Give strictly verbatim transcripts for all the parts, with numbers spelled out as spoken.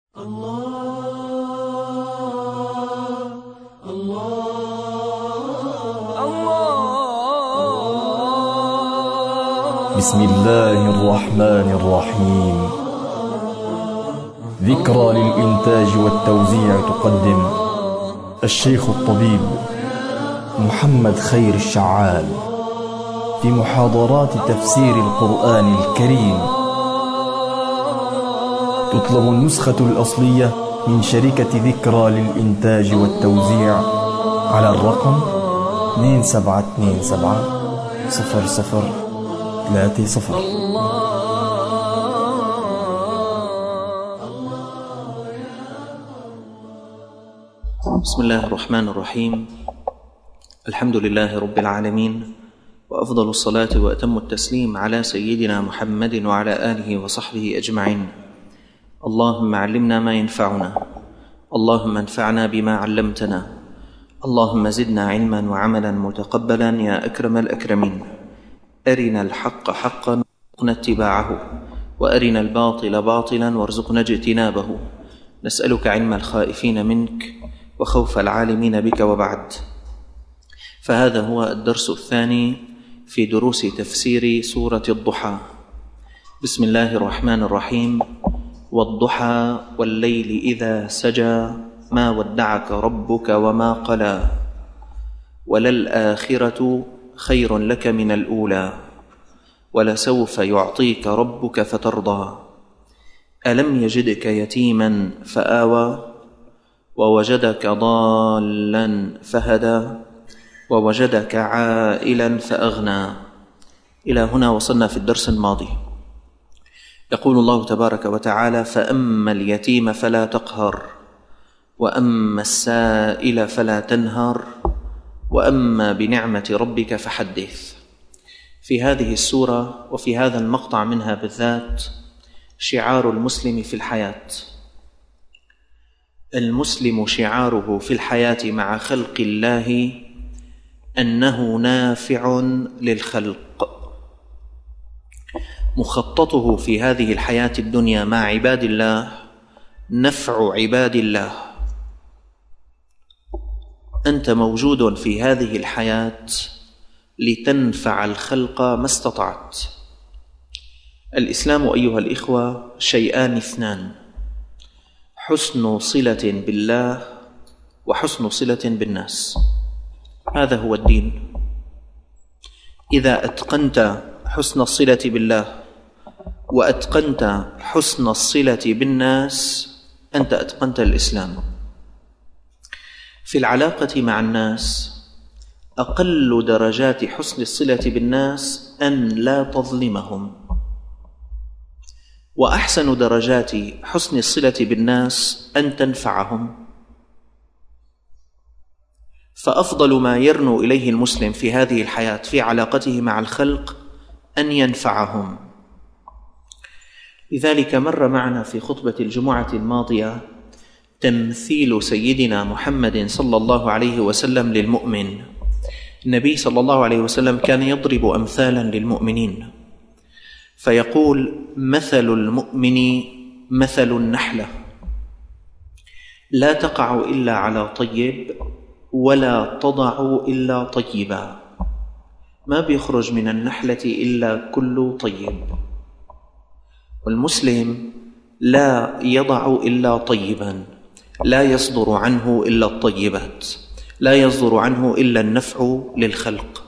بسم الله الرحمن الرحيم. ذكرى للإنتاج والتوزيع تقدم الشيخ الطبيب محمد خير الشعال في محاضرات تفسير القرآن الكريم. تطلب النسخة الأصلية من شركة ذكرى للإنتاج والتوزيع على الرقم اثنين سبعة اثنين سبعة صفر صفر ثلاثة صفر. بسم الله الرحمن الرحيم. الحمد لله رب العالمين، وأفضل الصلاة وأتم التسليم على سيدنا محمد وعلى آله وصحبه أجمعين. اللهم علمنا ما ينفعنا، اللهم انفعنا بما علمتنا، اللهم زدنا علما وعملا متقبلا يا أكرم الأكرمين. أرنا الحق حقا وارزقنا اتباعه، وأرنا الباطل باطلا وارزقنا اجتنابه. نسألك علم الخائفين منك وخوف العالمين بك، وبعد. فهذا هو الدرس الثاني في دروس تفسير سورة الضحى. بسم الله الرحمن الرحيم. والضحى والليل إذا سجى ما ودعك ربك وما قلى وللآخرة خير لك من الأولى ولسوف يعطيك ربك فترضى. ألم يجدك يتيما فآوى ووجدك ضالا فهدى ووجدك عائلا فأغنى. إلى هنا وصلنا في الدرس الماضي. يقول الله تبارك وتعالى: فأما اليتيم فلا تقهر، وأما السائل فلا تنهر، وأما بنعمة ربك فحدث. في هذه السورة وفي هذا المقطع منها بالذات شعار المسلم في الحياة. المسلم شعاره في الحياة مع خلق الله أنه نافع للخلق. مخططه في هذه الحياة الدنيا مع عباد الله نفع عباد الله. أنت موجود في هذه الحياة لتنفع الخلق ما استطعت. الإسلام أيها الإخوة شيئان اثنان: حسن صلة بالله وحسن صلة بالناس. هذا هو الدين. إذا أتقنت حسن الصلة بالله وأتقنت حسن الصلة بالناس أنت أتقنت الإسلام. في العلاقة مع الناس أقل درجات حسن الصلة بالناس أن لا تظلمهم، وأحسن درجات حسن الصلة بالناس أن تنفعهم. فأفضل ما يرنو إليه المسلم في هذه الحياة في علاقته مع الخلق أن ينفعهم. لذلك مر معنا في خطبة الجمعة الماضية تمثيل سيدنا محمد صلى الله عليه وسلم للمؤمن. النبي صلى الله عليه وسلم كان يضرب أمثالا للمؤمنين فيقول: مثل المؤمن مثل النحلة لا تقع إلا على طيب ولا تضع إلا طيبا. ما بيخرج من النحلة إلا كل طيب. والمسلم لا يضع إلا طيبا، لا يصدر عنه إلا الطيبات، لا يصدر عنه إلا النفع للخلق.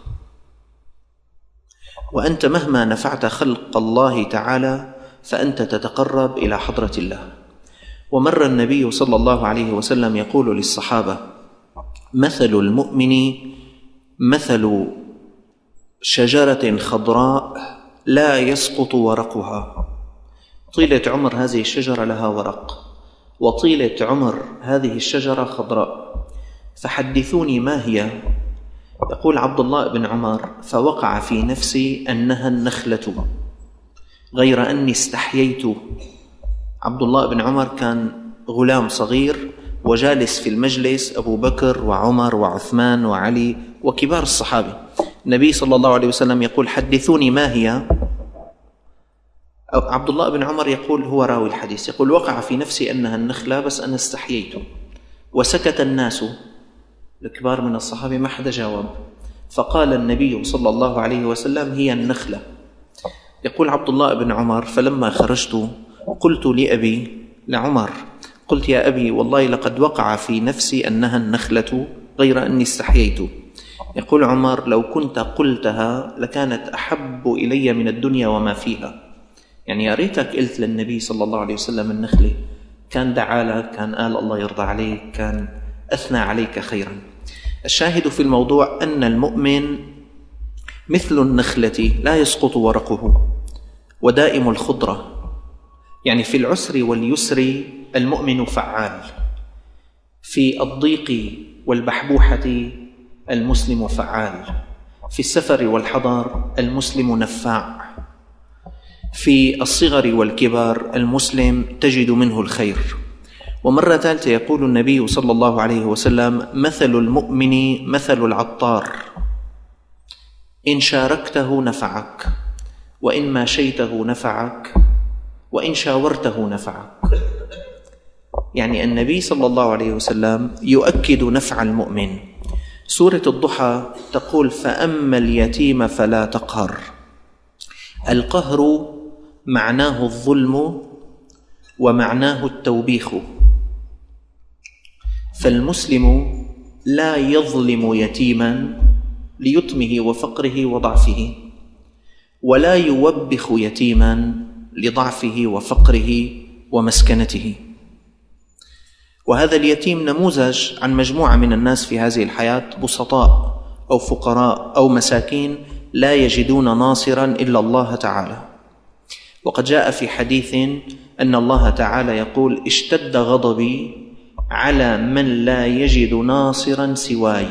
وأنت مهما نفعت خلق الله تعالى فأنت تتقرب إلى حضرة الله. ومر النبي صلى الله عليه وسلم يقول للصحابة: مثل المؤمن مثل شجرة خضراء لا يسقط ورقها. طيلة عمر هذه الشجرة لها ورق، وطيلة عمر هذه الشجرة خضراء، فحدثوني ما هي؟ يقول عبد الله بن عمر: فوقع في نفسي أنها النخلة، غير أني استحييت. عبد الله بن عمر كان غلام صغير وجالس في المجلس أبو بكر وعمر وعثمان وعلي وكبار الصحابة. النبي صلى الله عليه وسلم يقول: حدثوني ما هي؟ عبد الله بن عمر يقول، هو راوي الحديث، يقول: وقع في نفسي أنها النخلة بس أنا استحييت، وسكت الناس الكبار من الصحابة ما حدا جاوب، فقال النبي صلى الله عليه وسلم: هي النخلة. يقول عبد الله بن عمر: فلما خرجت قلت لأبي لعمر، قلت: يا أبي والله لقد وقع في نفسي أنها النخلة غير أني استحييت. يقول عمر: لو كنت قلتها لكانت أحب إلي من الدنيا وما فيها. يعني يا ريتك قلت للنبي صلى الله عليه وسلم النخلة، كان دعا لك، كان قال الله يرضى عليك، كان أثنى عليك خيرا. الشاهد في الموضوع أن المؤمن مثل النخلة لا يسقط ورقه ودائم الخضرة، يعني في العسر واليسر المؤمن فعال، في الضيق والبحبوحة المسلم فعال، في السفر والحضر المسلم نفاع، في الصغر والكبار المسلم تجد منه الخير. ومرة ثالثة يقول النبي صلى الله عليه وسلم: مثل المؤمن مثل العطار، إن شاركته نفعك، وإن ماشيته نفعك، وإن شاورته نفعك. يعني النبي صلى الله عليه وسلم يؤكد نفع المؤمن. سورة الضحى تقول: فأما اليتيم فلا تقهر. القهر معناه الظلم ومعناه التوبيخ، فالمسلم لا يظلم يتيما ليتمه وفقره وضعفه، ولا يوبخ يتيما لضعفه وفقره ومسكنته. وهذا اليتيم نموذج عن مجموعة من الناس في هذه الحياة، بسطاء أو فقراء أو مساكين لا يجدون ناصرا إلا الله تعالى. وقد جاء في حديث أن الله تعالى يقول: اشتد غضبي على من لا يجد ناصرا سواي.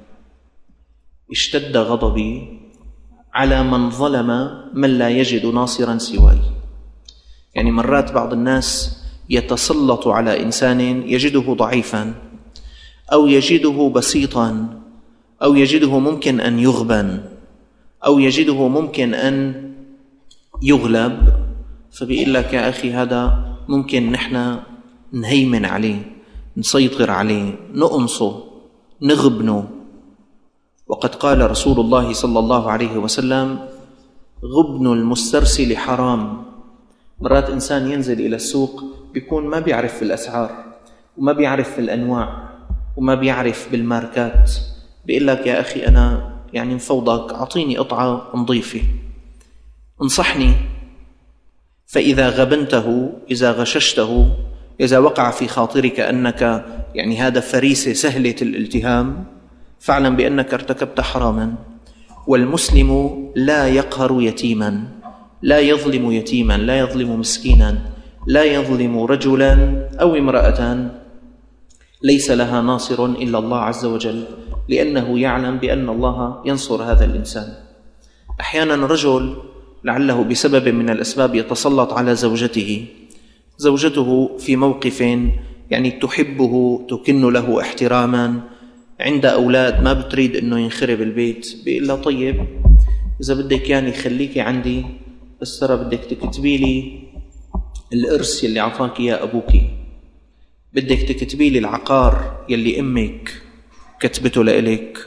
اشتد غضبي على من ظلم من لا يجد ناصرا سواي. يعني مرات بعض الناس يتسلط على إنسان يجده ضعيفا، أو يجده بسيطا، أو يجده ممكن أن يغبن، أو يجده ممكن أن يغلب، فبيقول لك: يا أخي هذا ممكن نحن نهيمن عليه، نسيطر عليه، نقمصه، نغبنه. وقد قال رسول الله صلى الله عليه وسلم: غبن المسترسل حرام. مرات إنسان ينزل إلى السوق بيكون ما بيعرف في الأسعار، وما بيعرف في الأنواع، وما بيعرف بالماركات، بيقول لك: يا أخي أنا يعني مفوضك أعطيني قطعة نظيفة، انصحني. فإذا غبنته، إذا غششته، إذا وقع في خاطرك أنك يعني هذا فريسة سهلة الالتهام، فاعلم بأنك ارتكبت حراما. والمسلم لا يقهر يتيما، لا يظلم يتيما، لا يظلم مسكينا، لا يظلم رجلا أو امرأة ليس لها ناصر إلا الله عز وجل، لأنه يعلم بأن الله ينصر هذا الإنسان. أحيانا رجل لعله بسبب من الأسباب يتسلط على زوجته، زوجته في موقف يعني تحبه، تكن له احتراما، عند أولاد ما بتريد أنه ينخرب البيت، بيقول لها: طيب إذا بدك يعني خليكي عندي، بس ترى بدك تكتبي لي الإرث يلي عطاك يا أبوك، بدك تكتبي لي العقار يلي أمك كتبته لإلك.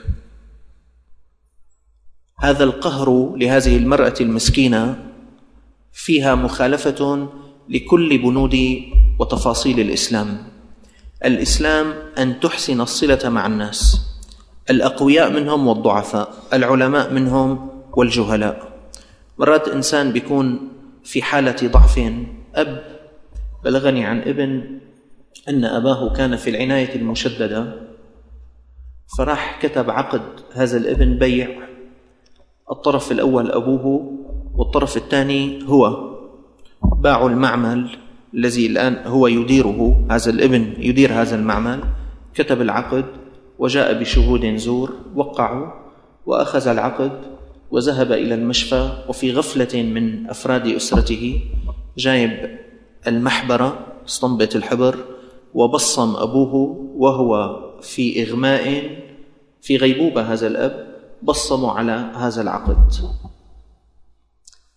هذا القهر لهذه المرأة المسكينة فيها مخالفة لكل بنود وتفاصيل الإسلام. الإسلام أن تحسن الصلة مع الناس، الأقوياء منهم والضعفاء، العلماء منهم والجهلاء. مرات إنسان بيكون في حالة ضعف. أب بلغني عن ابن أن أباه كان في العناية المشددة، فراح كتب عقد هذا الابن بيع، الطرف الأول أبوه والطرف الثاني هو، باعوا المعمل الذي الآن هو يديره، هذا الابن يدير هذا المعمل، كتب العقد وجاء بشهود زور، وقعوا وأخذ العقد وذهب إلى المشفى، وفي غفلة من أفراد أسرته جايب المحبرة اسطمبة الحبر وبصم أبوه وهو في إغماء في غيبوبة. هذا الأب بصموا على هذا العقد.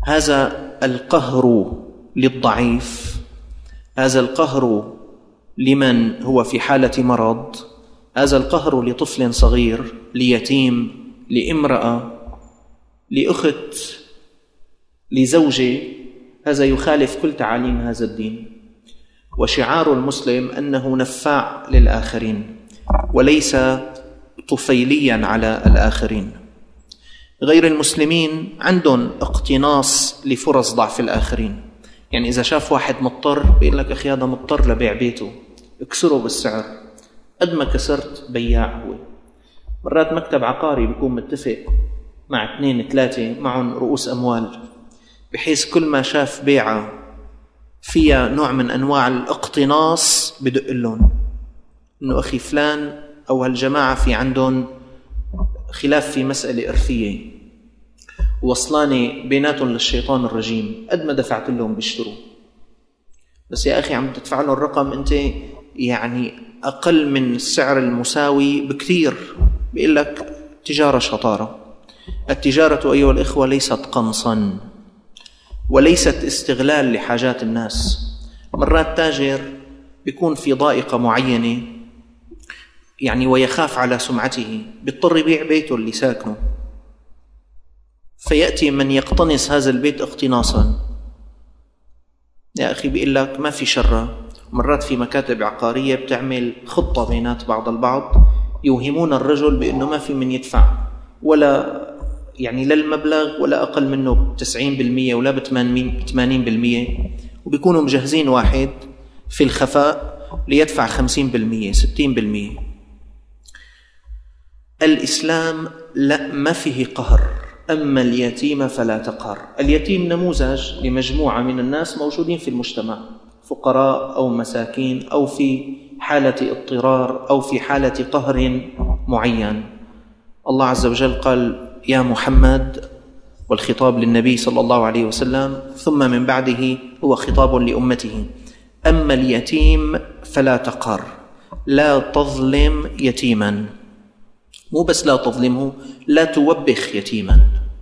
هذا القهر للضعيف، هذا القهر لمن هو في حالة مرض، هذا القهر لطفل صغير، ليتيم، لامرأة، لأخت، لزوجة، هذا يخالف كل تعاليم هذا الدين. وشعار المسلم أنه نفاع للآخرين وليس طفيليا على الآخرين. غير المسلمين عندهم اقتناص لفرص ضعف الآخرين، يعني إذا شاف واحد مضطر بيقول لك أخي هذا مضطر لبيع بيته، اكسره بالسعر، قد ما كسرت بياع هو. مرات مكتب عقاري بيكون متفق مع اثنين ثلاثة معهم رؤوس أموال، بحيث كل ما شاف بيعة فيها نوع من أنواع الاقتناص بدق لهم إنه أخي فلان أو هالجماعة في عندهم خلاف في مسألة إرثية وصلاني بيناتهم للشيطان الرجيم، قد ما دفعت لهم بيشتروا، بس يا أخي عم تدفع له الرقم أنت يعني أقل من السعر المساوي بكثير. بيقول لك تجارة شطارة. التجارة أيها الإخوة ليست قنصا وليست استغلال لحاجات الناس. مرات تاجر بيكون في ضائقة معينة يعني ويخاف على سمعته، بيضطر يبيع بيته اللي ساكنه، فيأتي من يقتنص هذا البيت اقتناصا. يا أخي بيقول لك ما في شرة. مرات في مكاتب عقارية بتعمل خطة بينات بعض البعض يوهمون الرجل بأنه ما في من يدفع ولا يعني لا المبلغ ولا أقل منه بتسعين بالمية ولا بثمانين بالمية، وبيكونوا مجهزين واحد في الخفاء ليدفع خمسين بالمية ستين بالمية. الإسلام لا ما فيه قهر. أما اليتيم فلا تقهر. اليتيم نموذج لمجموعة من الناس موجودين في المجتمع، فقراء أو مساكين أو في حالة اضطرار أو في حالة قهر معين. الله عز وجل قال يا محمد، والخطاب للنبي صلى الله عليه وسلم، ثم من بعده هو خطاب لأمته: أما اليتيم فلا تقهر، لا تظلم يتيما. مو بس لا تظلمه، لا توبخ يتيما.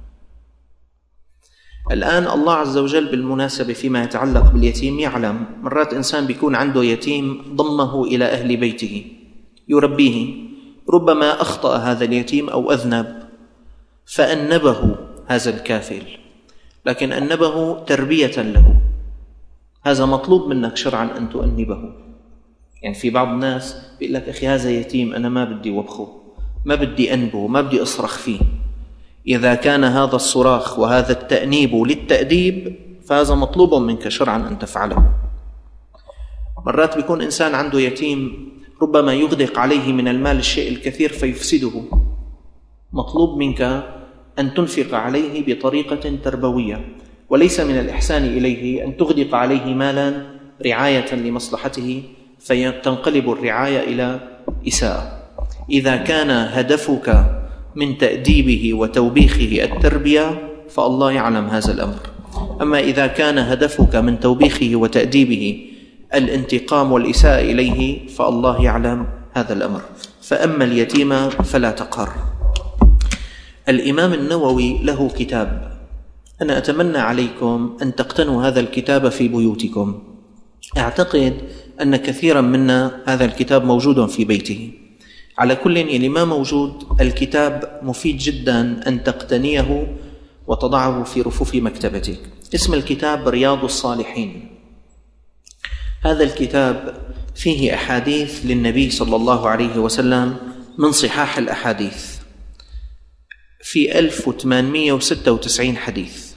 الآن الله عز وجل بالمناسبة فيما يتعلق باليتيم يعلم مرات إنسان بيكون عنده يتيم ضمه إلى أهل بيته يربيه، ربما أخطأ هذا اليتيم أو أذنب فأنبه هذا الكافل، لكن أنبه تربية له. هذا مطلوب منك شرعا أن تؤنبه. يعني في بعض الناس بيقول لك أخي هذا يتيم أنا ما بدي وبخه، ما بدي أنبه، ما بدي أصرخ فيه. إذا كان هذا الصراخ وهذا التأنيب للتأديب فهذا مطلوب منك شرعا أن تفعله. مرات بيكون إنسان عنده يتيم ربما يغدق عليه من المال الشيء الكثير فيفسده، مطلوب منك أن تنفق عليه بطريقة تربوية، وليس من الإحسان إليه أن تغدق عليه مالا رعاية لمصلحته فتنقلب الرعاية إلى إساءة. إذا كان هدفك من تأديبه وتوبيخه التربية فالله يعلم هذا الأمر. أما إذا كان هدفك من توبيخه وتأديبه الانتقام والإساءة إليه فالله يعلم هذا الأمر. فأما اليتيم فلا تقهر. الإمام النووي له كتاب، أنا أتمنى عليكم أن تقتنوا هذا الكتاب في بيوتكم. أعتقد أن كثيرا منا هذا الكتاب موجود في بيته. على كل اللي ما موجود، الكتاب مفيد جدا أن تقتنيه وتضعه في رفوف مكتبتك. اسم الكتاب رياض الصالحين. هذا الكتاب فيه أحاديث للنبي صلى الله عليه وسلم من صحاح الأحاديث، في ألف وثمانمئة وستة وتسعين حديث.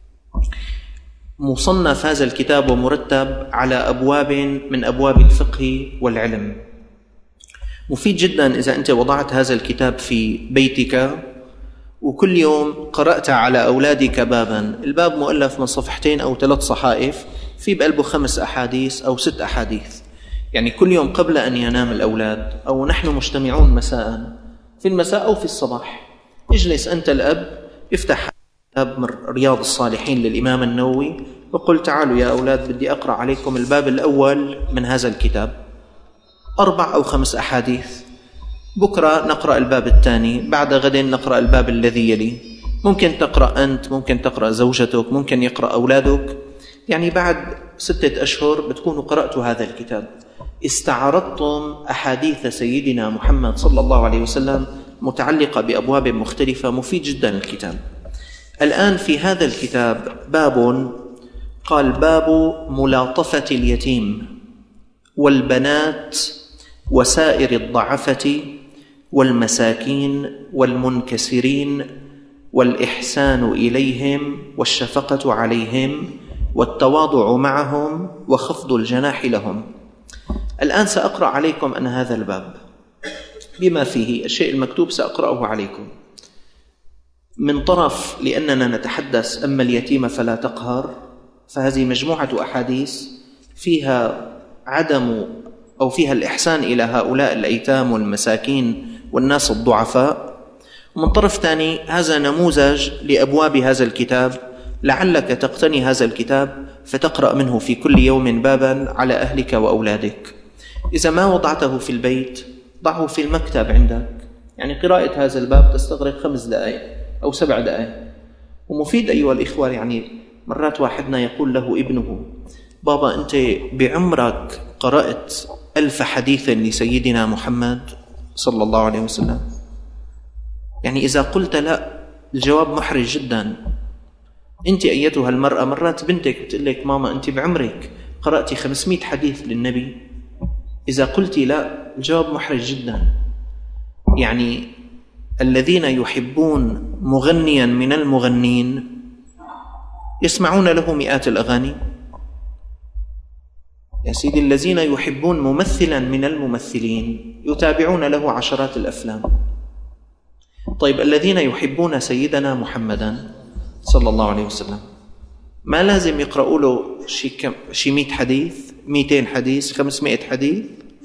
مصنف هذا الكتاب ومرتب على أبواب من أبواب الفقه والعلم. مفيد جدا إذا أنت وضعت هذا الكتاب في بيتك وكل يوم قرأت على أولادك بابا، الباب مؤلف من صفحتين أو ثلاث صحائف، في بقلبه خمس أحاديث أو ست أحاديث. يعني كل يوم قبل أن ينام الأولاد أو نحن مجتمعون مساء، في المساء أو في الصباح، اجلس أنت الأب، افتح كتاب من رياض الصالحين للإمام النووي وقل تعالوا يا أولاد بدي أقرأ عليكم الباب الأول من هذا الكتاب، أربع أو خمس أحاديث. بكرة نقرأ الباب الثاني، بعد غد نقرأ الباب الذي يلي، ممكن تقرأ أنت، ممكن تقرأ زوجتك، ممكن يقرأ أولادك. يعني بعد ستة أشهر بتكونوا قرأتوا هذا الكتاب، استعرضتم أحاديث سيدنا محمد صلى الله عليه وسلم متعلقة بأبواب مختلفة. مفيد جدا الكتاب. الآن في هذا الكتاب باب قال: باب ملاطفة اليتيم والبنات وسائر الضعفة والمساكين والمنكسرين والإحسان إليهم والشفقة عليهم والتواضع معهم وخفض الجناح لهم. الآن سأقرأ عليكم أن هذا الباب بما فيه الشيء المكتوب سأقرأه عليكم من طرف، لأننا نتحدث أما اليتيم فلا تقهر، فهذه مجموعة أحاديث فيها عدم أو فيها الإحسان إلى هؤلاء الأيتام والمساكين والناس الضعفاء. ومن طرف ثاني هذا نموذج لأبواب هذا الكتاب، لعلك تقتني هذا الكتاب فتقرأ منه في كل يوم بابا على أهلك وأولادك. إذا ما وضعته في البيت ضعه في المكتب عندك. يعني قراءة هذا الباب تستغرق خمس دقائق أو سبع دقائق، ومفيد أيها الإخوة. يعني مرات واحدنا يقول له ابنه: بابا أنت بعمرك قرأت ألف حديث لسيدنا محمد صلى الله عليه وسلم؟ يعني إذا قلت لا الجواب محرج جدا. أنت أيتها المرأة مرات بنتك بتقول لك: ماما أنت بعمرك قرأتي خمسمائة حديث للنبي؟ إذا قلت لا الجواب محرج جدا. يعني الذين يحبون مغنيا من المغنين يسمعون له مئات الأغاني. يا سيدي الذين يحبون ممثلا من الممثلين يتابعون له عشرات الأفلام. طيب الذين يحبون سيدنا محمدا صلى الله عليه وسلم ما لازم يقرأوا له شي كم شي مئة حديث، مئتين حديث، خمسمائة حديث؟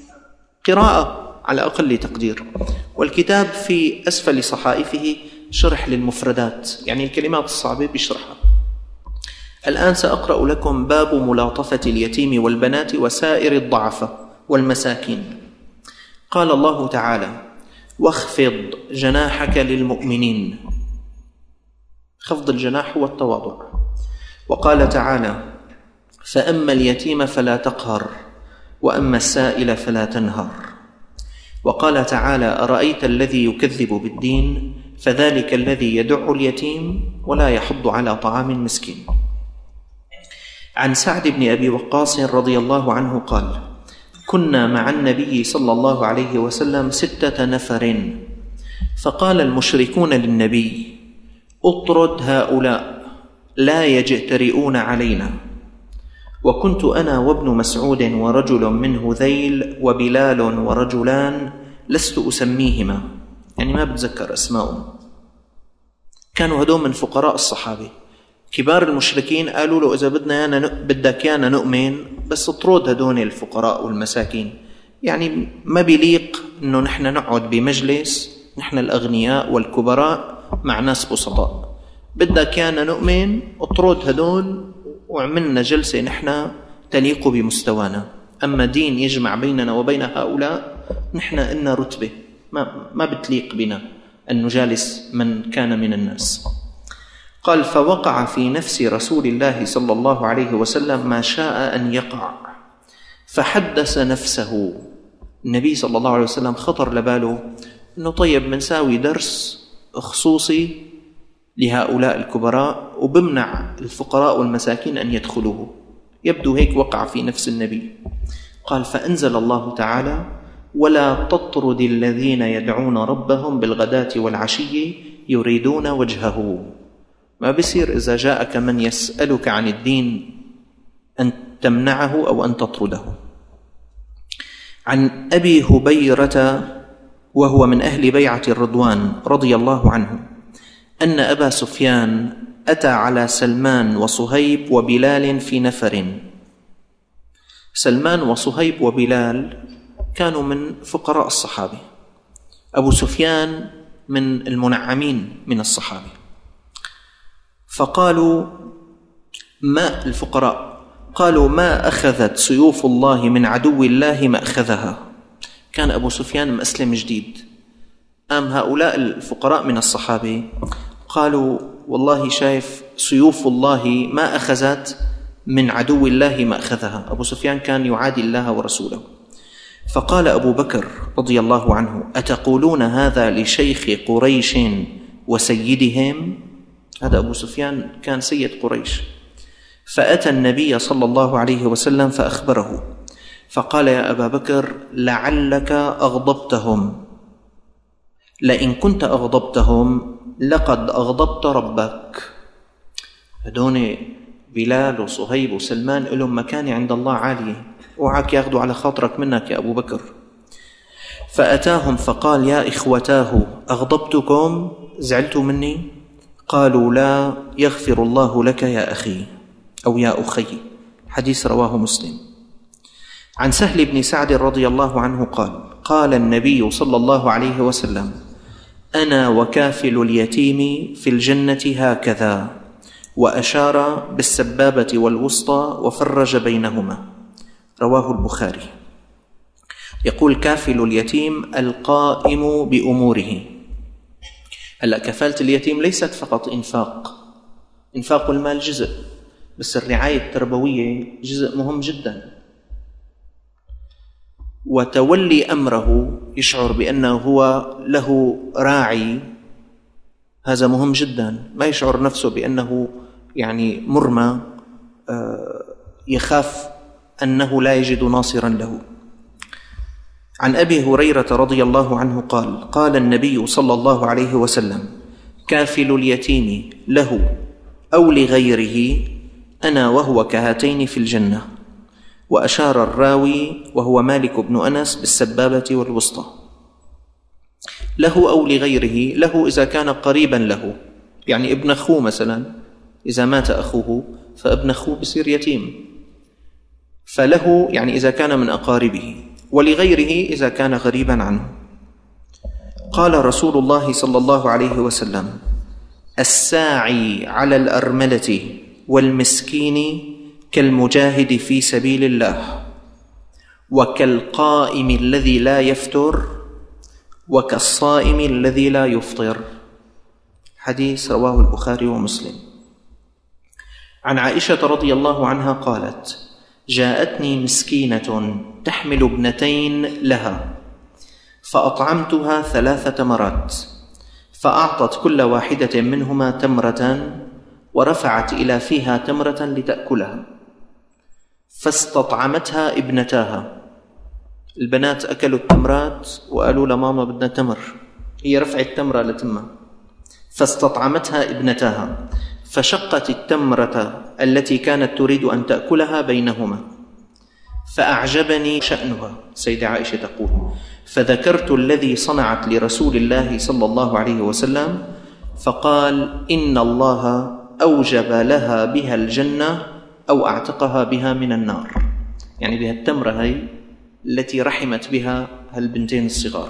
قراءة على أقل تقدير. والكتاب في أسفل صحائفه شرح للمفردات، يعني الكلمات الصعبة بيشرحها. الآن سأقرأ لكم باب ملاطفة اليتيم والبنات وسائر الضعفة والمساكين. قال الله تعالى: واخفض جناحك للمؤمنين. خفض الجناح هو التواضع. وقال تعالى: فأما اليتيم فلا تقهر وأما السائل فلا تنهر. وقال تعالى: أرأيت الذي يكذب بالدين فذلك الذي يدع اليتيم ولا يحض على طعام المسكين. عن سعد بن أبي وقاص رضي الله عنه قال: كنا مع النبي صلى الله عليه وسلم ستة نفر، فقال المشركون للنبي: اطرد هؤلاء لا يجترئون علينا. وكنت أنا وابن مسعود ورجل من هذيل وبلال ورجلان لست أسميهما، يعني ما بتذكر أسماءهم. كانوا هدول من فقراء الصحابة. كبار المشركين قالوا له: إذا بدنا يانا بدك يانا نؤمن، بس اطرد هدول الفقراء والمساكين. يعني ما بيليق إنه نحن نقعد بمجلس نحن الأغنياء والكبراء مع ناس بسطاء. بدك يانا نؤمن، اطرد هدول وعملنا جلسة نحن تليق بمستوانا. أما دين يجمع بيننا وبين هؤلاء نحن إلنا رتبة ما, ما بتليق بنا أن نجالس من كان من الناس. قال: فوقع في نفس رسول الله صلى الله عليه وسلم ما شاء أن يقع، فحدث نفسه. النبي صلى الله عليه وسلم خطر لباله أنه طيب منساوي درس خصوصي لهؤلاء الكبراء وبمنع الفقراء والمساكين أن يدخلوه. يبدو هيك وقع في نفس النبي. قال: فأنزل الله تعالى: ولا تطرد الذين يدعون ربهم بالغداة والعشي يريدون وجهه. ما بصير إذا جاءك من يسألك عن الدين أن تمنعه أو أن تطرده. عن أبي هبيرة وهو من أهل بيعة الرضوان رضي الله عنه أن أبا سفيان أتى على سلمان وصهيب وبلال في نفر. سلمان وصهيب وبلال كانوا من فقراء الصحابة، أبو سفيان من المنعمين من الصحابة. فقالوا: ما الفقراء قالوا: ما أخذت سيوف الله من عدو الله ما أخذها. كان أبو سفيان مسلم جديد. أم هؤلاء الفقراء من الصحابة قالوا والله شايف سيوف الله ما أخذت من عدو الله ما أخذها. أبو سفيان كان يعادي الله ورسوله. فقال أبو بكر رضي الله عنه: أتقولون هذا لشيخ قريش وسيدهم؟ هذا أبو سفيان كان سيد قريش. فأتى النبي صلى الله عليه وسلم فأخبره، فقال: يا أبا بكر لعلك أغضبتهم، لئن كنت أغضبتهم لقد أغضبت ربك. هدون بلال وصهيب وسلمان لهم مكانة عند الله عالية، اوعك ياخذوا على خاطرك منك يا أبو بكر. فأتاهم فقال: يا إخوتاه أغضبتكم؟ زعلتوا مني؟ قالوا: لا، يغفر الله لك يا أخي أو يا أخي. حديث رواه مسلم. عن سهل بن سعد رضي الله عنه قال: قال النبي صلى الله عليه وسلم: أنا وكافل اليتيم في الجنة هكذا، وأشار بالسبابة والوسطى وفرج بينهما. رواه البخاري. يقول كافل اليتيم القائم بأموره. هلأ كفالة اليتيم ليست فقط إنفاق، إنفاق المال جزء، بس الرعاية التربوية جزء مهم جدا. وتولي أمره يشعر بأنه هو له راعي، هذا مهم جدا. ما يشعر نفسه بأنه يعني مرمى يخاف أنه لا يجد ناصرا له. عن أبي هريرة رضي الله عنه قال: قال النبي صلى الله عليه وسلم: كافل اليتيم له أو لغيره أنا وهو كهاتين في الجنة. وأشار الراوي وهو مالك بن أنس بالسبابة والوسطى. له أو لغيره، له إذا كان قريبا له، يعني ابن أخوه مثلا، إذا مات أخوه فابن أخوه بصير يتيم، فله يعني إذا كان من أقاربه، ولغيره إذا كان غريبا عنه. قال رسول الله صلى الله عليه وسلم: الساعي على الأرملة والمسكين كالمجاهد في سبيل الله، وكالقائم الذي لا يفتر، وكالصائم الذي لا يفطر. حديث رواه البخاري ومسلم. عن عائشة رضي الله عنها قالت: جاءتني مسكينة تحمل ابنتين لها، فأطعمتها ثلاث تمرات، فأعطت كل واحدة منهما تمرة، ورفعت إلى فيها تمرة لتأكلها، فاستطعمتها ابنتاها. البنات أكلوا التمرات وقالوا لماما بدنا تمر، هي رفعت تمرة لتمها، فاستطعمتها ابنتاها، فشقت التمرة التي كانت تريد أن تأكلها بينهما، فأعجبني شأنها. سيدة عائشة تقول: فذكرت الذي صنعت لرسول الله صلى الله عليه وسلم، فقال: إن الله أوجب لها بها الجنة أو أعتقها بها من النار، يعني بها التمرة هي التي رحمت بها هالبنتين الصغار.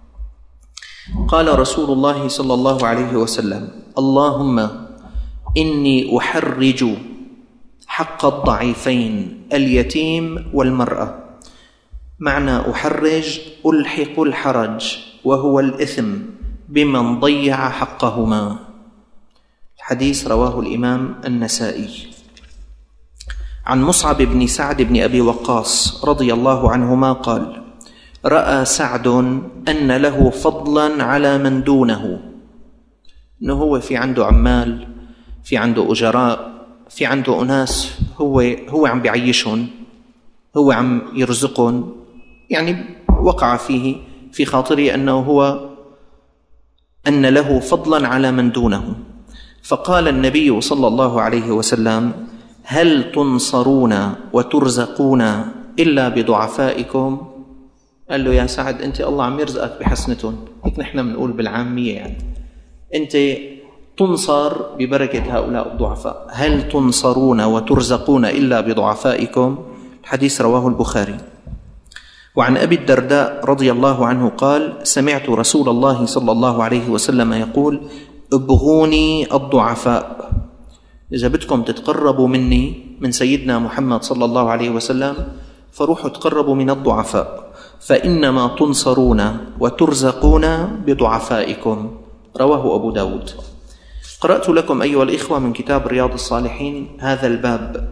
قال رسول الله صلى الله عليه وسلم: اللهم إني أحرج حق الضعيفين اليتيم والمرأة. معنى أحرج ألحق الحرج وهو الإثم بمن ضيع حقهما. الحديث رواه الإمام النسائي. عن مصعب بن سعد بن أبي وقاص رضي الله عنهما قال: رأى سعد أن له فضلا على من دونه، أنه هو في عنده عمال، في عنده أجراء، في عنده أناس هو هو عم بيعيشهم، هو عم يرزقهم، يعني وقع فيه في خاطره أنه هو أن له فضلا على من دونه. فقال النبي صلى الله عليه وسلم: هل تنصرون وترزقون إلا بضعفائكم؟ قال له: يا سعد أنت الله عم يرزقك بحسنتهم، هيك نحن بنقول بالعامية، يعني أنت تنصر ببركة هؤلاء الضعفاء. هل تنصرون وترزقون إلا بضعفائكم؟ الحديث رواه البخاري. وعن أبي الدرداء رضي الله عنه قال: سمعت رسول الله صلى الله عليه وسلم يقول: ابغوني الضعفاء. إذا بدكم تتقربوا مني، من سيدنا محمد صلى الله عليه وسلم، فروحوا تقربوا من الضعفاء، فإنما تنصرون وترزقون بضعفائكم. رواه أبو داود. قرأت لكم أيها الإخوة من كتاب رياض الصالحين هذا الباب،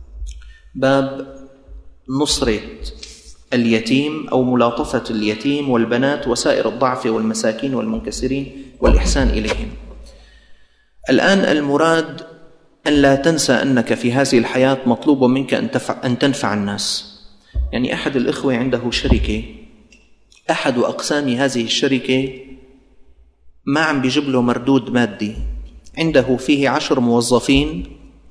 باب نصرة اليتيم أو ملاطفة اليتيم والبنات وسائر الضعف والمساكين والمنكسرين والإحسان إليهم. الآن المراد أن لا تنسى أنك في هذه الحياة مطلوب منك أن, أن تنفع الناس. يعني أحد الإخوة عنده شركة، أحد أقسام هذه الشركة ما عم بيجيب له مردود مادي، عنده فيه عشر موظفين،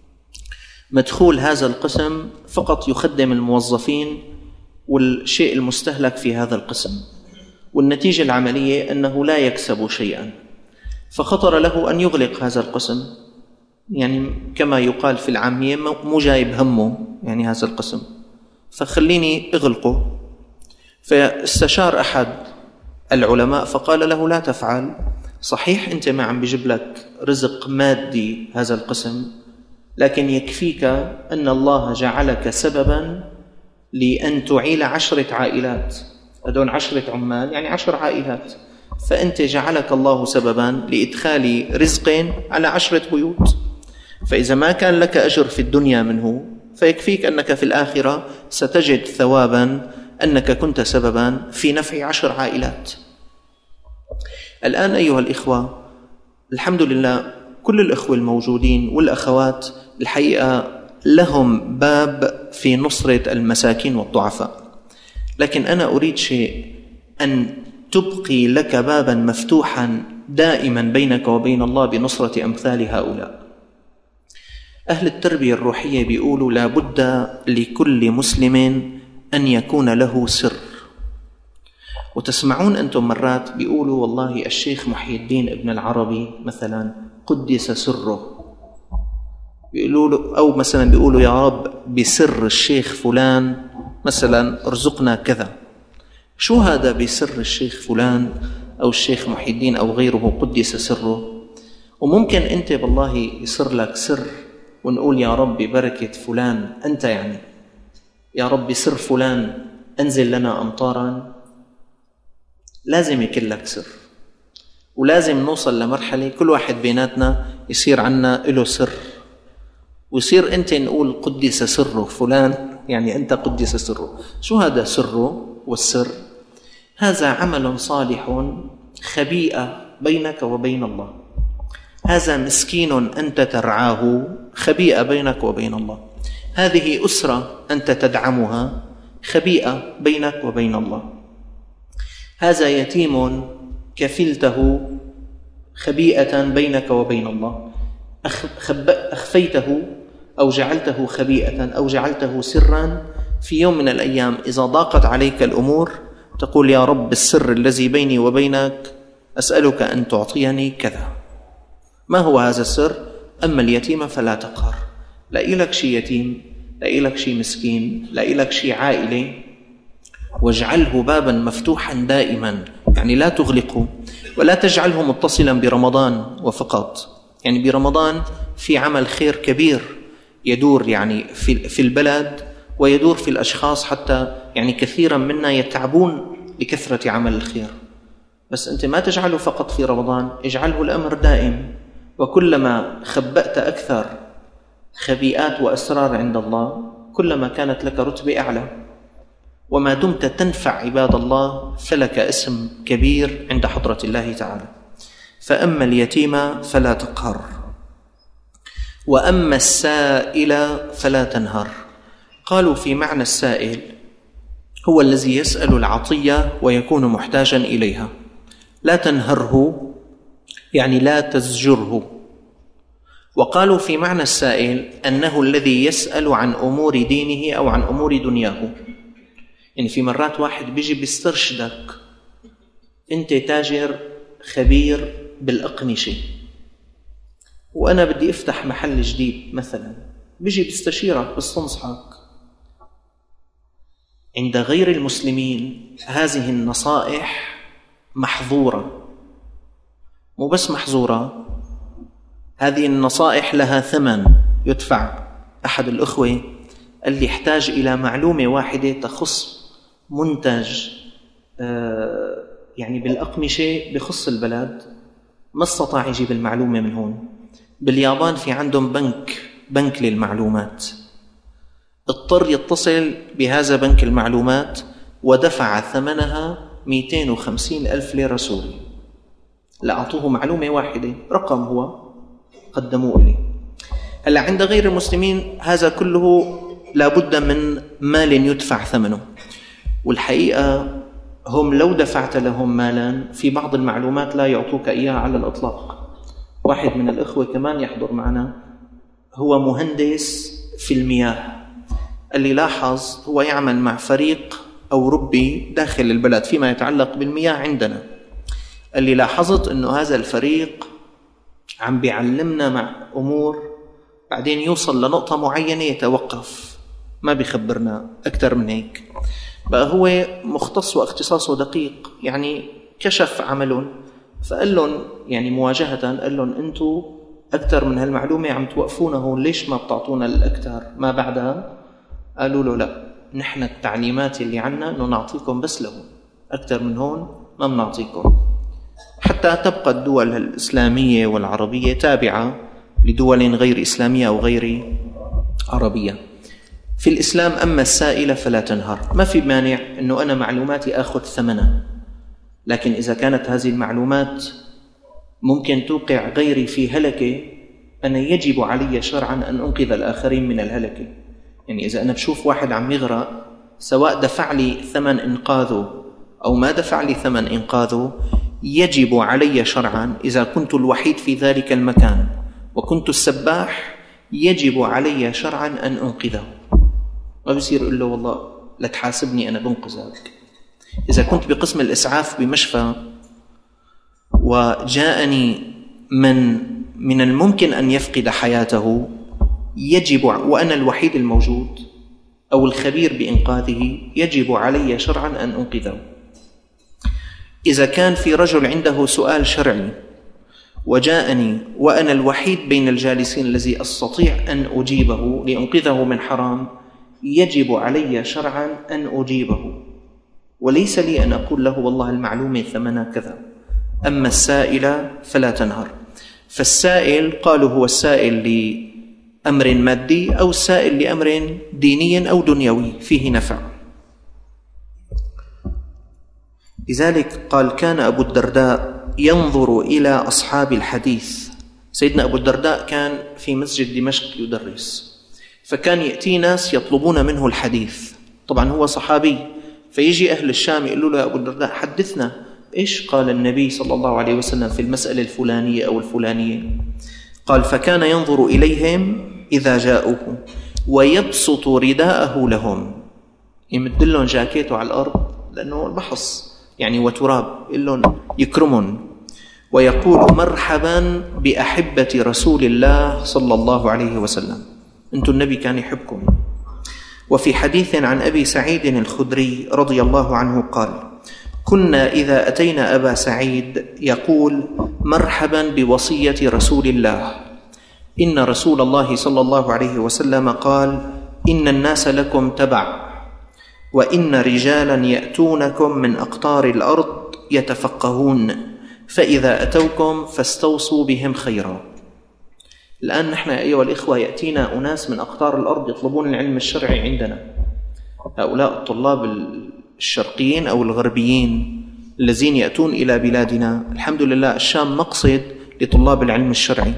مدخول هذا القسم فقط يخدم الموظفين والشيء المستهلك في هذا القسم، والنتيجة العملية أنه لا يكسب شيئا، فخطر له أن يغلق هذا القسم، يعني كما يقال في العامية مو جايب همه يعني هذا القسم، فخليني اغلقه. فاستشار أحد العلماء فقال له لا تفعل، صحيح أنت ما عم بيجيب لك رزق مادي هذا القسم، لكن يكفيك أن الله جعلك سببا لأن تعيل عشرة عائلات، هذول عشرة عمال يعني عشر عائلات، فأنت جعلك الله سببا لإدخال رزق على عشرة بيوت، فإذا ما كان لك أجر في الدنيا منه فيكفيك أنك في الآخرة ستجد ثوابا أنك كنت سببا في نفع عشر عائلات. الآن أيها الإخوة، الحمد لله كل الإخوة الموجودين والأخوات الحقيقة لهم باب في نصرة المساكين والضعفاء، لكن أنا أريد شيء، أن تبقي لك بابا مفتوحا دائما بينك وبين الله بنصرة أمثال هؤلاء. أهل التربية الروحية بيقولوا لا بد لكل مسلم أن يكون له سر، وتسمعون أنتم مرات بيقولوا والله الشيخ محي الدين ابن العربي مثلا قدس سره، بيقولوا أو مثلا بيقولوا يا رب بسر الشيخ فلان مثلا ارزقنا كذا. شو هذا بسر الشيخ فلان أو الشيخ محي الدين أو غيره قدس سره؟ وممكن أنت بالله يصير لك سر ونقول يا رب ببركة فلان أنت، يعني يا رب بسر فلان أنزل لنا أمطارا. لازم يكون لك سر، ولازم نوصل لمرحلة كل واحد بيناتنا يصير عنا له سر، ويصير أنت نقول قدس سره فلان، يعني أنت قدس سره. شو هذا سره والسر؟ هذا عمل صالح خبيئة بينك وبين الله، هذا مسكين أنت ترعاه خبيئة بينك وبين الله، هذه أسرة أنت تدعمها خبيئة بينك وبين الله، هذا يتيم كفلته خبيئة بينك وبين الله، أخفيته أو جعلته خبيئة أو جعلته سرا. في يوم من الأيام إذا ضاقت عليك الأمور تقول يا رب السر الذي بيني وبينك أسألك أن تعطيني كذا. ما هو هذا السر؟ أما اليتيم فلا تقهر. لا إلك شي يتيم، لا إلك شي مسكين، لا إلك شي عائلة، واجعله بابا مفتوحا دائما، يعني لا تغلقه، ولا تجعله متصلا برمضان وفقط. يعني برمضان في عمل خير كبير يدور يعني في في البلد ويدور في الأشخاص، حتى يعني كثيرا منا يتعبون لكثرة عمل الخير، بس أنت ما تجعله فقط في رمضان، اجعله الأمر دائم، وكلما خبأت أكثر خبيئات وأسرار عند الله كلما كانت لك رتبة أعلى، وما دمت تنفع عباد الله فلك اسم كبير عند حضرة الله تعالى. فأما اليتيم فلا تقهر، وأما السائل فلا تنهر. قالوا في معنى السائل هو الذي يسأل العطية ويكون محتاجا إليها، لا تنهره يعني لا تزجره. وقالوا في معنى السائل أنه الذي يسأل عن أمور دينه أو عن أمور دنياه. يعني في مرات واحد بيجي بيسترشدك، أنت تاجر خبير بالأقمشة وأنا بدي أفتح محل جديد مثلا، بيجي بيستشيرك بيستنصحك. عند غير المسلمين هذه النصائح محظورة، مو بس محظورة، هذه النصائح لها ثمن يدفع. أحد الأخوة قال لي يحتاج إلى معلومة واحدة تخص منتج يعني بالأقمشة بخص البلد، ما استطاع يجيب المعلومة من هون، باليابان في عندهم بنك بنك للمعلومات، اضطر يتصل بهذا بنك المعلومات ودفع ثمنها مئتين وخمسين ألف ليرة سوري لأعطوه معلومة واحدة، رقم هو قدموه لي. هلا عند غير المسلمين هذا كله لابد من مال يدفع ثمنه، والحقيقة هم لو دفعت لهم مالا في بعض المعلومات لا يعطوك إياها على الإطلاق. واحد من الإخوة كمان يحضر معنا هو مهندس في المياه، اللي لاحظ هو يعمل مع فريق أوروبي داخل البلد فيما يتعلق بالمياه عندنا، اللي لاحظت أنه هذا الفريق عم بيعلمنا مع أمور بعدين يوصل لنقطة معينة يتوقف، ما بيخبرنا أكثر من هيك. بقى هو مختص واختصاصه دقيق، يعني كشف عملهم فقال لهم يعني مواجهة، قال لهم أنتوا أكثر من هالمعلومة عم توقفونا هون، ليش ما بتعطونا الأكثر ما بعدها؟ قالوا له لا، نحن التعليمات اللي عنا أنه نعطيكم بس لهون، أكثر من هون ما بنعطيكم، حتى تبقى الدول الإسلامية والعربية تابعة لدول غير إسلامية أو غير عربية. في الإسلام أما السائلة فلا تنهر، ما في مانع أنه أنا معلوماتي أخذ ثمنها، لكن إذا كانت هذه المعلومات ممكن توقع غيري في هلكة، أنا يجب علي شرعا أن أنقذ الآخرين من الهلكة. يعني إذا أنا بشوف واحد عم يغرق، سواء دفع لي ثمن إنقاذه أو ما دفع لي ثمن إنقاذه، يجب علي شرعا إذا كنت الوحيد في ذلك المكان وكنت السباح، يجب علي شرعا أن أنقذه. ما بيصير يقول له والله لا تحاسبني أنا بنقذك. إذا كنت بقسم الإسعاف بمشفى وجاءني من من الممكن أن يفقد حياته، يجب وأنا الوحيد الموجود أو الخبير بإنقاذه، يجب علي شرعا أن أنقذه. إذا كان في رجل عنده سؤال شرعي وجاءني وأنا الوحيد بين الجالسين الذي أستطيع أن أجيبه لأنقذه من حرام، يجب علي شرعا أن أجيبه، وليس لي أن أقول له والله المعلومة ثمنها كذا. أما السائل فلا تنهر. فالسائل قالوا هو السائل لأمر مادي أو السائل لأمر ديني أو دنيوي فيه نفع. لذلك قال كان أبو الدرداء ينظر إلى أصحاب الحديث. سيدنا أبو الدرداء كان في مسجد دمشق يدرس، فكان يأتي ناس يطلبون منه الحديث، طبعا هو صحابي، فيجي أهل الشام يقولوا له أبو الدرداء حدثنا إيش قال النبي صلى الله عليه وسلم في المسألة الفلانية أو الفلانية. قال فكان ينظر إليهم إذا جاءوه ويبسط رداءه لهم، يمد لهم جاكيته على الأرض لأنه البحص يعني وتراب، يقول لهم يكرمون، ويقول مرحبا بأحبة رسول الله صلى الله عليه وسلم، أنتم النبي كان يحبكم. وفي حديث عن أبي سعيد الخدري رضي الله عنه قال كنا إذا أتينا أبا سعيد يقول مرحبا بوصية رسول الله، إن رسول الله صلى الله عليه وسلم قال إن الناس لكم تبع، وإن رجالا يأتونكم من أقطار الأرض يتفقهون، فإذا أتوكم فاستوصوا بهم خيرا. الآن نحن أيها الإخوة يأتينا أناس من أقطار الأرض يطلبون العلم الشرعي عندنا، هؤلاء الطلاب الشرقيين أو الغربيين الذين يأتون إلى بلادنا. الحمد لله الشام مقصد لطلاب العلم الشرعي.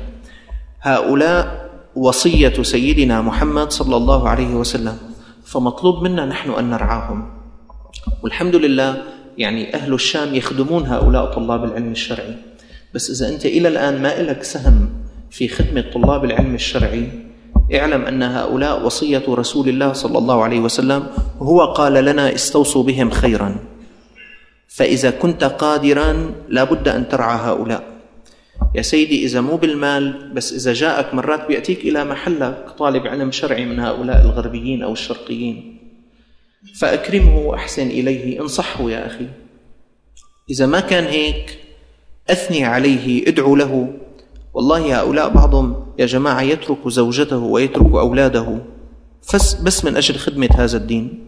هؤلاء وصية سيدنا محمد صلى الله عليه وسلم، فمطلوب منا نحن أن نرعاهم. والحمد لله يعني أهل الشام يخدمون هؤلاء طلاب العلم الشرعي. بس إذا أنت إلى الآن ما إلك سهم في خدمة طلاب العلم الشرعي، اعلم أن هؤلاء وصية رسول الله صلى الله عليه وسلم، وهو قال لنا استوصوا بهم خيرا. فإذا كنت قادرا لابد أن ترعى هؤلاء يا سيدي. إذا مو بالمال بس، إذا جاءك مرات بيأتيك إلى محلك طالب علم شرعي من هؤلاء الغربيين أو الشرقيين، فأكرمه وأحسن إليه، انصحه يا أخي. إذا ما كان هيك أثني عليه، ادعو له. والله هؤلاء بعضهم يا جماعة يترك زوجته ويترك أولاده بس من أجل خدمة هذا الدين.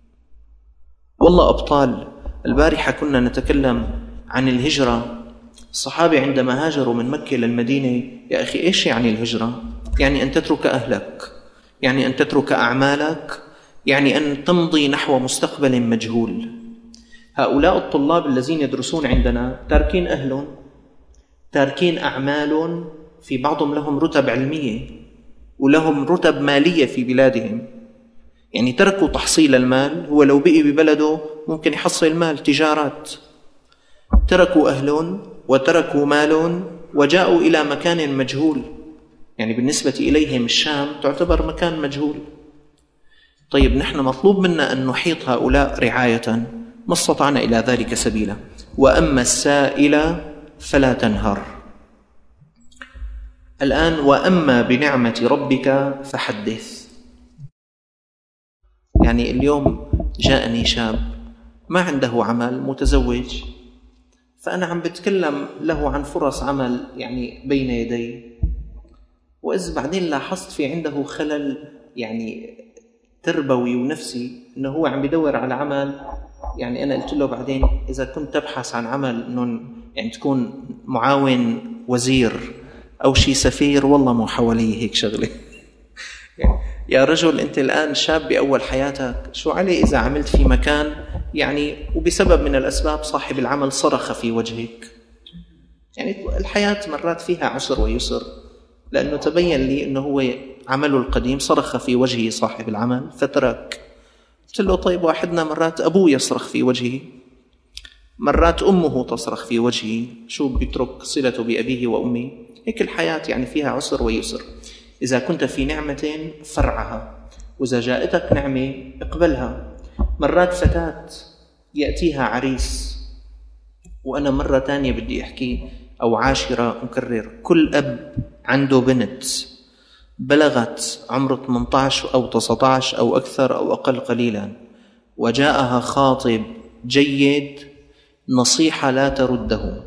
والله أبطال. البارحة كنا نتكلم عن الهجرة، الصحابة عندما هاجروا من مكة للمدينة، يا أخي إيش يعني الهجرة؟ يعني أن تترك أهلك، يعني أن تترك أعمالك، يعني أن تمضي نحو مستقبل مجهول. هؤلاء الطلاب الذين يدرسون عندنا تاركين أهلهم، تاركين أعمالهم، في بعضهم لهم رتب علمية ولهم رتب مالية في بلادهم، يعني تركوا تحصيل المال. هو لو بقي ببلده ممكن يحصل مال تجارات. تركوا أهلهم وتركوا مالهم وجاءوا إلى مكان مجهول، يعني بالنسبة إليهم الشام تعتبر مكان مجهول. طيب نحن مطلوب منا أن نحيط هؤلاء رعاية، ما استطعنا إلى ذلك سبيلا. وأما السائل فلا تنهر. الآن وأما بنعمة ربك فحدث. يعني اليوم جاءني شاب ما عنده عمل، متزوج، فأنا عم بتكلم له عن فرص عمل يعني بين يدي، وإذ بعدين لاحظت في عنده خلل يعني تربوي ونفسي، إنه هو عم بدور على عمل. يعني أنا قلت له بعدين إذا كنت تبحث عن عمل إنه يعني تكون معاون وزير أو شي سفير، والله مو حوالي هيك شغلة. يعني يا رجل أنت الآن شاب بأول حياتك، شو علي إذا عملت في مكان يعني وبسبب من الأسباب صاحب العمل صرخ في وجهك؟ يعني الحياة مرات فيها عسر ويسر، لأنه تبين لي أنه هو عمله القديم صرخ في وجهه صاحب العمل فترك. قلت له طيب واحدنا مرات أبوه يصرخ في وجهه، مرات أمه تصرخ في وجهه، شو بيترك صلته بأبيه وأمه؟ هيك الحياة يعني فيها عسر ويسر. إذا كنت في نعمة فرعها، وإذا جاءتك نعمة اقبلها. مرات فتاة يأتيها عريس، وأنا مرة تانية بدي أحكي أو عاشرة مكرر، كل أب عنده بنت بلغت عمر ثمانية عشر أو تسعة عشر أو أكثر أو أقل قليلا، وجاءها خاطب جيد، نصيحة لا ترده.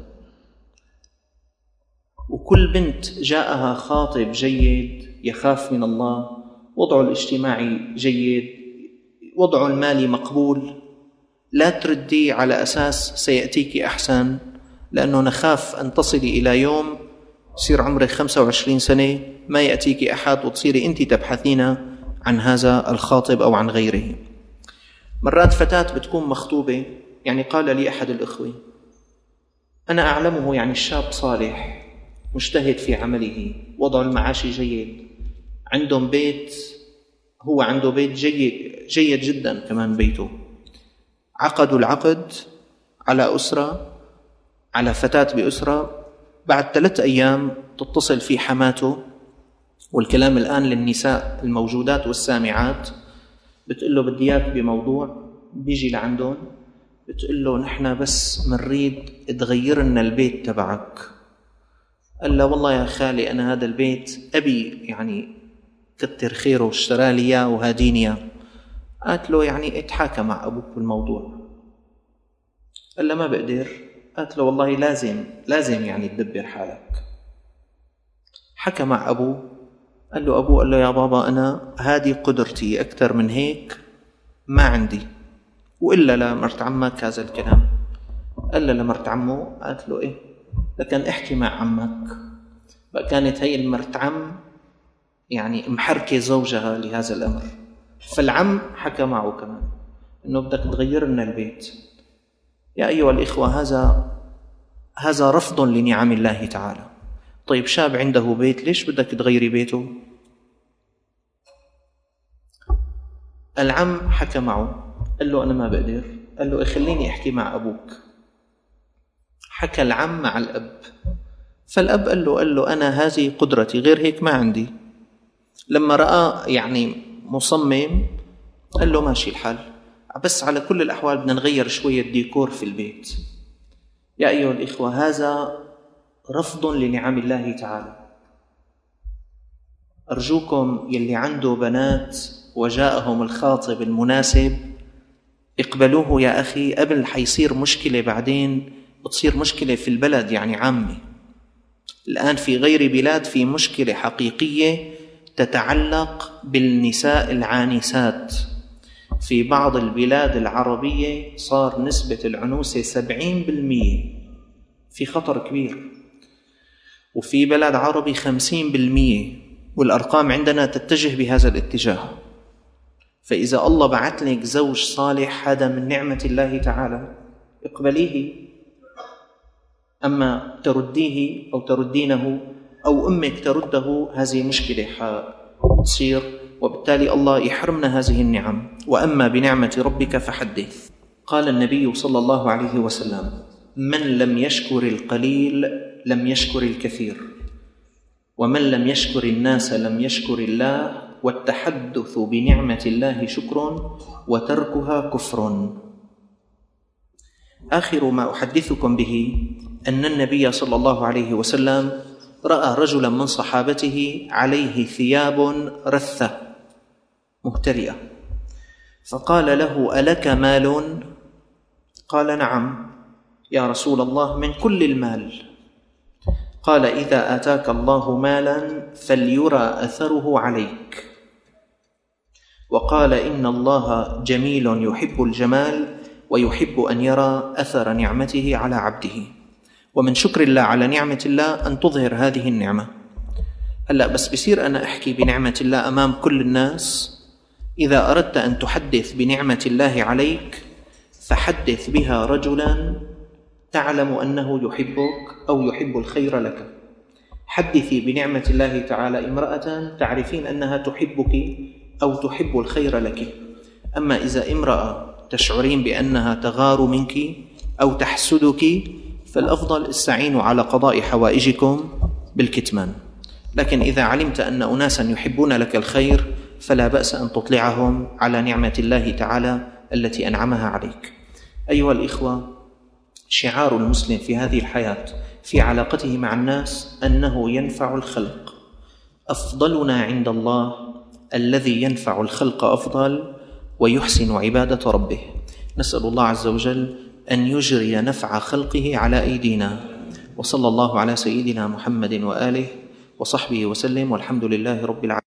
وكل بنت جاءها خاطب جيد يخاف من الله، وضعه الاجتماعي جيد، وضعه المالي مقبول، لا تردي على أساس سيأتيك أحسن، لأنه نخاف أن تصلي إلى يوم يصير عمرك خمسة وعشرين سنة ما يأتيك أحد وتصيري أنت تبحثين عن هذا الخاطب أو عن غيره. مرات فتاة بتكون مخطوبة، يعني قال لي أحد الإخوة أنا أعلمه يعني الشاب صالح مجتهد في عمله، وضع المعاشي جيد، عندهم بيت، هو عنده بيت جيد جيد جدا كمان بيته. عقدوا العقد على أسرة، على فتاة بأسرة، بعد ثلاث أيام تتصل في حماته، والكلام الآن للنساء الموجودات والسامعات، بتقول له بدي إياك بموضوع. بيجي لعندهم بتقول له نحن بس منريد تغير لنا البيت تبعك. قال له والله يا خالي أنا هذا البيت أبي يعني كتر خيره اشترى لي إياه وهاديني إياه. قالت له يعني اتحاكى مع أبوك بالموضوع. قال له ما بقدر. قالت له والله لازم لازم يعني تدبر حالك. حكى مع أبوه، قال له أبوه قال له يا بابا أنا هذه قدرتي، أكثر من هيك ما عندي. وإلا لمرت عمك هذا الكلام. قال له لمرت عمه. قالت له إيه؟ لكن احكي مع عمك. بقى كانت هي المرت عم يعني محركة زوجها لهذا الأمر، فالعم حكى معه كمان إنه بدك تغير لنا البيت. يا أيها الإخوة هذا هذا رفض لنعم الله تعالى. طيب شاب عنده بيت، ليش بدك تغيري بيته؟ العم حكى معه، قال له أنا ما بقدر. قال له خليني أحكي مع أبوك. حكى العم مع الأب، فالأب قال له قال له أنا هذه قدرتي، غير هيك ما عندي. لما رأى يعني مصمم قال له ماشي الحال، بس على كل الأحوال بدنا نغير شوية ديكور في البيت. يا أيها الإخوة هذا رفض لنعم الله تعالى. أرجوكم يلي عنده بنات وجاءهم الخاطب المناسب اقبلوه يا أخي، قبل حيصير مشكلة بعدين، بتصير مشكلة في البلد يعني عامة. الآن في غير بلاد في مشكلة حقيقية تتعلق بالنساء العانسات. في بعض البلاد العربية صار نسبة العنوسة سبعين بالمئة. في خطر كبير، وفي بلد عربي خمسين بالمئة، والأرقام عندنا تتجه بهذا الاتجاه. فإذا الله بعت لك زوج صالح هذا من نعمة الله تعالى، اقبليه. أما ترديه أو تردينه أو أمك ترده، هذه مشكلة حتصير، وبالتالي الله يحرمنا هذه النعم. وأما بنعمة ربك فحدث. قال النبي صلى الله عليه وسلم: من لم يشكر القليل لم يشكر الكثير، ومن لم يشكر الناس لم يشكر الله، والتحدث بنعمة الله شكر وتركها كفر. آخر ما أحدثكم به أن النبي صلى الله عليه وسلم رأى رجلا من صحابته عليه ثياب رثة مهترئة، فقال له: ألك مال؟ قال: نعم يا رسول الله، من كل المال. قال: إذا آتاك الله مالا فليرى أثره عليك. وقال: إن الله جميل يحب الجمال ويحب أن يرى أثر نعمته على عبده. ومن شكر الله على نعمة الله أن تظهر هذه النعمة. هلأ بس بصير أنا أحكي بنعمة الله أمام كل الناس. إذا أردت أن تحدث بنعمة الله عليك فحدث بها رجلا تعلم أنه يحبك أو يحب الخير لك. حدثي بنعمة الله تعالى امرأة تعرفين أنها تحبك أو تحب الخير لك. أما إذا امرأة تشعرين بأنها تغار منك أو تحسدك، فالأفضل استعينوا على قضاء حوائجكم بالكتمان. لكن إذا علمت أن أناسا يحبون لك الخير فلا بأس أن تطلعهم على نعمة الله تعالى التي أنعمها عليك. أيها الإخوة، شعار المسلم في هذه الحياة في علاقته مع الناس أنه ينفع الخلق. أفضلنا عند الله الذي ينفع الخلق أفضل ويحسن عبادة ربه. نسأل الله عز وجل أن يجري نفع خلقه على أيدينا. وصلى الله على سيدنا محمد وآله وصحبه وسلم، والحمد لله رب العالمين.